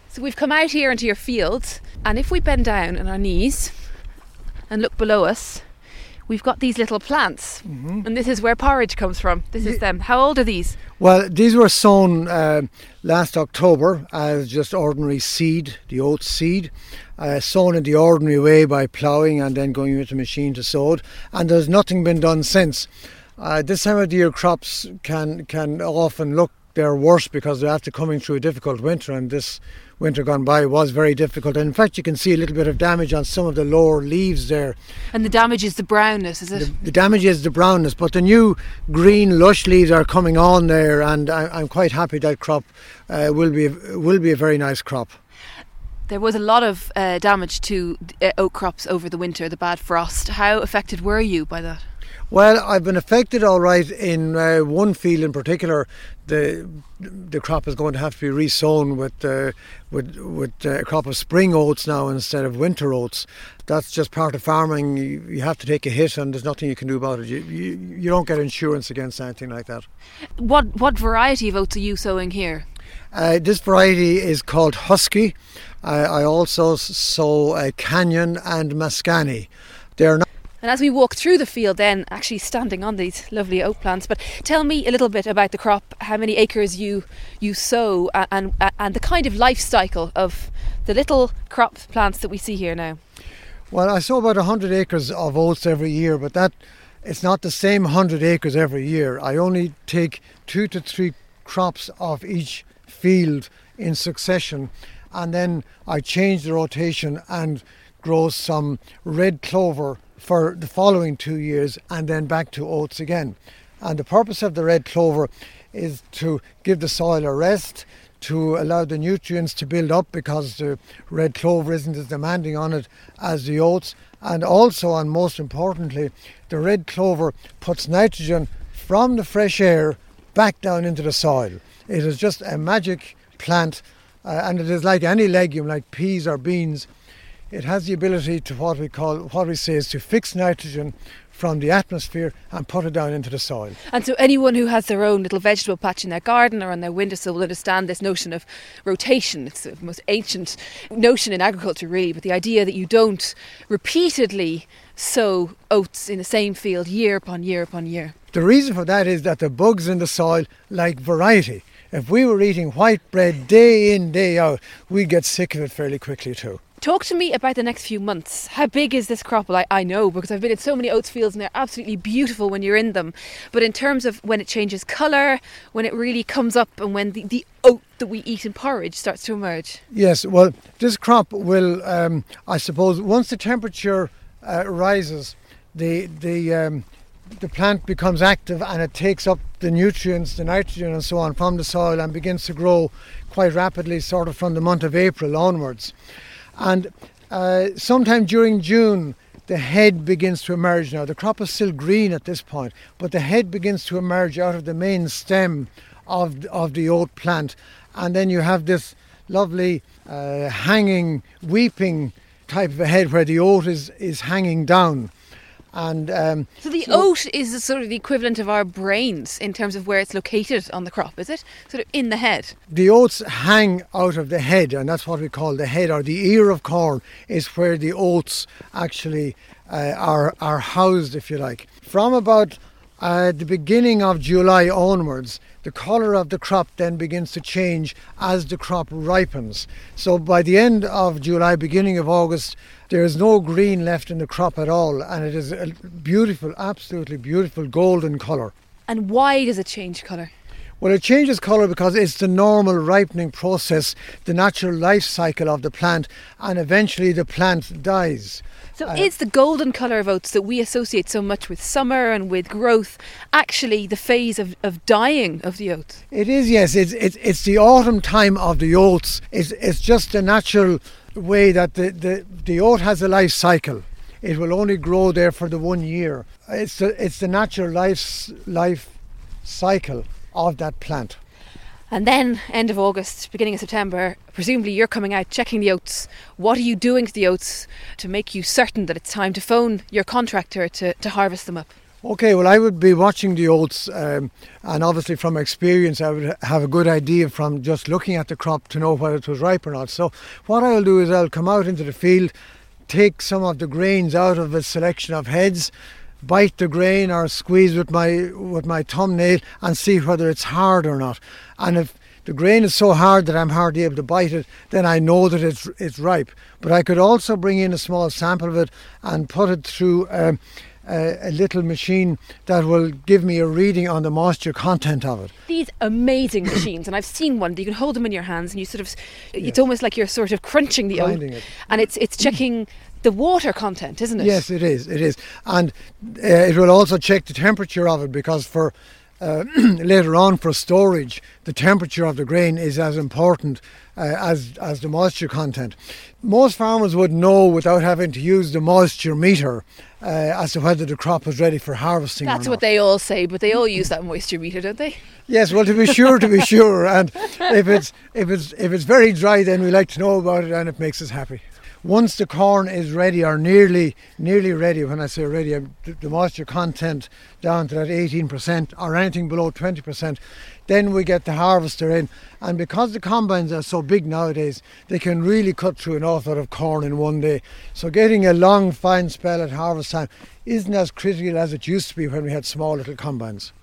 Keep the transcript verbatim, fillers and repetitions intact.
So we've come out here into your field, and if we bend down on our knees and look below us, we've got these little plants, mm-hmm. and this is where porridge comes from. This is them. How old are these? Well, these were sown uh, last October as just ordinary seed, the oat seed, uh, sown in the ordinary way by ploughing and then going into a machine to sow it, and there's nothing been done since. Uh, this time of the year crops can, can often look they're worse because they're after coming through a difficult winter, and this winter gone by was very difficult. And in fact, you can see a little bit of damage on some of the lower leaves there. And the damage is the brownness, is it? The, the damage is the brownness, but the new green lush leaves are coming on there, and I, I'm quite happy that crop uh, will be will be a very nice crop. There was a lot of uh, damage to uh, oat crops over the winter, the bad frost. How affected were you by that? Well, I've been affected all right in uh, one field in particular. The the crop is going to have to be resown with uh, with with uh, a crop of spring oats now instead of winter oats. That's just part of farming. You, you have to take a hit, and there's nothing you can do about it. You, you you don't get insurance against anything like that. What what variety of oats are you sowing here? Uh, this variety is called Husky. Uh, I also sow uh, Canyon and Mascani. They're not. And as we walk through the field then, actually standing on these lovely oat plants, but tell me a little bit about the crop, how many acres you you sow, and, and, and the kind of life cycle of the little crop plants that we see here now. Well, I sow about one hundred acres of oats every year, but that it's not the same one hundred acres every year. I only take two to three crops off each field in succession, and then I change the rotation and grow some red clover for the following two years and then back to oats again. And the purpose of the red clover is to give the soil a rest, to allow the nutrients to build up because the red clover isn't as demanding on it as the oats. And also, and most importantly, the red clover puts nitrogen from the fresh air back down into the soil. It is just a magic plant, uh, and it is like any legume, like peas or beans. It has the ability to what we call, what we say is to fix nitrogen from the atmosphere and put it down into the soil. And so anyone who has their own little vegetable patch in their garden or on their windowsill will understand this notion of rotation. It's the most ancient notion in agriculture, really, but the idea that you don't repeatedly sow oats in the same field year upon year upon year. The reason for that is that the bugs in the soil like variety. If we were eating white bread day in, day out, we'd get sick of it fairly quickly too. Talk to me about the next few months. How big is this crop? Well, I, I know because I've been in so many oats fields and they're absolutely beautiful when you're in them. But in terms of when it changes colour, when it really comes up and when the, the oat that we eat in porridge starts to emerge. Yes, well, this crop will, um, I suppose, once the temperature uh, rises, the the um, the plant becomes active and it takes up the nutrients, the nitrogen and so on from the soil and begins to grow quite rapidly sort of from the month of April onwards. And uh, sometime during June, the head begins to emerge now. The crop is still green at this point, but the head begins to emerge out of the main stem of, of the oat plant. And then you have this lovely uh, hanging, weeping type of a head where the oat is, is hanging down. And um, so the so oat is sort of the equivalent of our brains in terms of where it's located on the crop, is it? Sort of in the head. The oats hang out of the head, and that's what we call the head, or the ear of corn is where the oats actually uh, are are housed, if you like. From about uh, the beginning of July onwards, the colour of the crop then begins to change as the crop ripens. So by the end of July, beginning of August, there is no green left in the crop at all, and it is a beautiful, absolutely beautiful golden colour. And why does it change colour? Well, it changes colour because it's the normal ripening process, the natural life cycle of the plant, and eventually the plant dies. So uh, is the golden colour of oats that we associate so much with summer and with growth actually the phase of, of dying of the oats? It is, yes. It's, it's, it's the autumn time of the oats. It's, it's just the natural way that the, the, the oat has a life cycle. It will only grow there for the one year. It's the, it's the natural life, life cycle of that plant. And then end of August, beginning of September, presumably you're coming out checking the oats. What are you doing to the oats to make you certain that it's time to phone your contractor to, to harvest them up? Okay, well, I would be watching the oats, um, and obviously from experience, I would have a good idea from just looking at the crop to know whether it was ripe or not. So what I'll do is I'll come out into the field, take some of the grains out of a selection of heads, bite the grain or squeeze with my with my thumbnail and see whether it's hard or not. And if the grain is so hard that I'm hardly able to bite it, then I know that it's it's ripe. But I could also bring in a small sample of it and put it through um, a, a little machine that will give me a reading on the moisture content of it. These amazing machines, and I've seen one, you can hold them in your hands and you sort of, it's yeah. almost like you're sort of crunching the oat, it. and it's it's checking the water content, isn't it? Yes, it is, it is. And uh, it will also check the temperature of it, because for Uh, later on for storage, the temperature of the grain is as important uh, as as the moisture content. Most farmers would know without having to use the moisture meter uh, as to whether the crop is ready for harvesting. That's or what not. they all say, but they all use that moisture meter, don't they? Yes, well, to be sure, to be sure. And if it's if it's if it's very dry, then we like to know about it, and it makes us happy. Once the corn is ready, or nearly nearly ready, when I say ready, I'm, the moisture content down to that eighteen percent or anything below twenty percent, then we get the harvester in. And because the combines are so big nowadays, they can really cut through an awful lot of corn in one day. So getting a long, fine spell at harvest time isn't as critical as it used to be when we had small little combines.